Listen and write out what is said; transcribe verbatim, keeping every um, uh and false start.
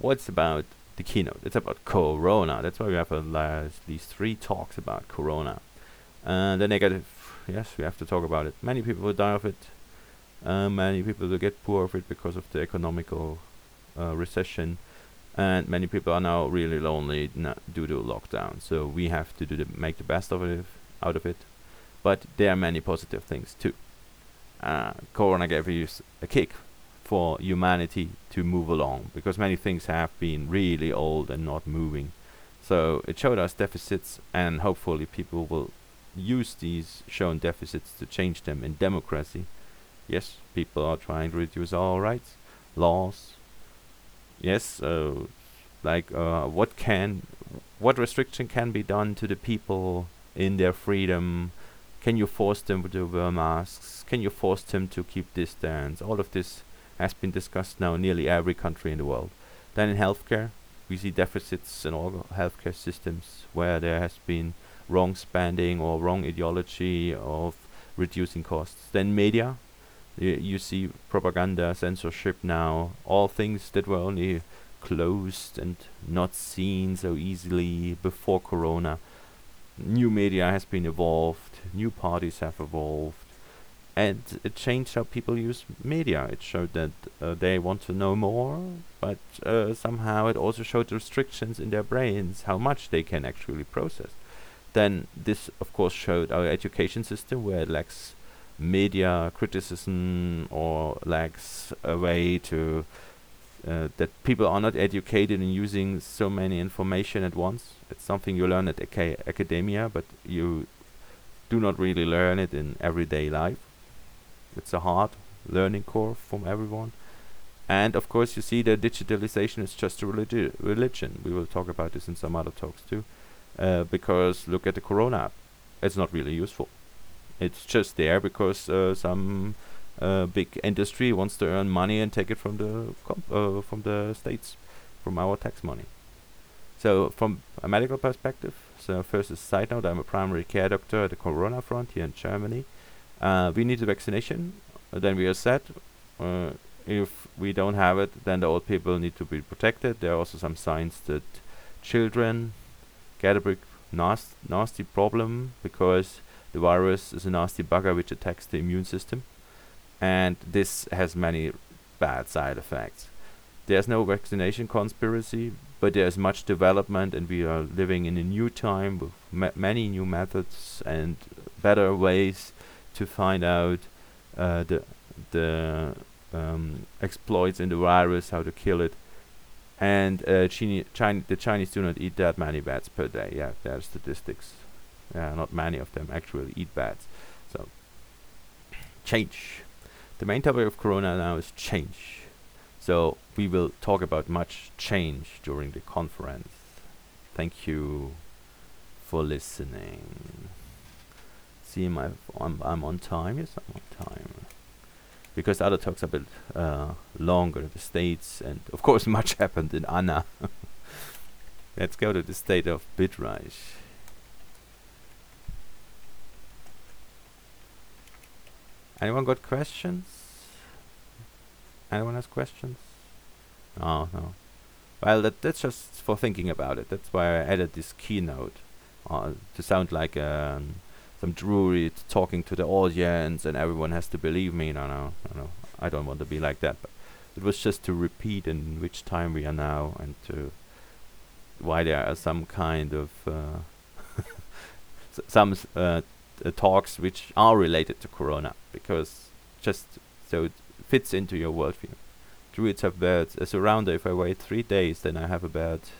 what's about the keynote? It's about Corona. That's why we have a last, these three talks about Corona. Uh, the negative, yes, we have to talk about it. Many people will die of it. Uh, many people will get poor of it because of the economical uh, recession, and many people are now really lonely n- due to lockdown. So we have to do the make the best of it, out of it. But there are many positive things too. Uh, Corona gave us a kick for humanity to move along because many things have been really old and not moving. So it showed us deficits, and hopefully people will use these shown deficits to change them in democracy. Yes, people are trying to reduce our rights, laws. Yes, uh, like uh, what can, what restriction can be done to the people in their freedom? Can you force them to wear masks? Can you force them to keep distance? All of this has been discussed now in nearly every country in the world. Then in healthcare, we see deficits in all healthcare systems where there has been wrong spending or wrong ideology of reducing costs. Then media, y- you see propaganda, censorship now, all things that were only closed and not seen so easily before Corona. New media has been evolved, new parties have evolved, and it changed how people use media. It showed that uh, they want to know more, but uh, somehow it also showed restrictions in their brains, how much they can actually process. Then this, of course, showed our education system where it lacks media criticism or lacks a way to uh, that people are not educated in using so many information at once. It's something you learn at aca- academia, but you do not really learn it in everyday life. It's a hard learning curve from everyone. And of course, you see that digitalization is just a religi- religion. We will talk about this in some other talks too. Uh, because look at the Corona app. It's not really useful. It's just there because uh, some uh, big industry wants to earn money and take it from the comp- uh, from the states, from our tax money. So from a medical perspective, so first a side note, I'm a primary care doctor at the Corona front here in Germany. Uh, we need the vaccination, uh, then we are set. Uh, if we don't have it, then the old people need to be protected. There are also some signs that children get a big nas- nasty problem because the virus is a nasty bugger which attacks the immune system, and this has many bad side effects. There's no vaccination conspiracy, but there's much development, and we are living in a new time with ma- many new methods and better ways to find out uh, the the um, exploits in the virus, how to kill it. And uh, Chini- Chin- the Chinese do not eat that many bats per day. Yeah, there are statistics. Yeah, not many of them actually eat bats. So change. The main topic of Corona now is change. So we will talk about much change during the conference. Thank you for listening. See, my I'm, I'm on time. Yes, I'm on time. Because the other talks are a bit uh, longer, the states, and of course much happened in Anna. Let's go to the state of Bitreich. Anyone got questions? Anyone has questions? Oh, no. Well, that, that's just for thinking about it. That's why I added this keynote uh, to sound like um, some druid talking to the audience and everyone has to believe me. No, no, no, no. I don't want to be like that. But it was just to repeat in which time we are now and to why there are some kind of uh, s- some s- uh, t- uh, talks which are related to Corona because just so it fits into your worldview. Druids have birds. As a rounder, if I wait three days, then I have a bird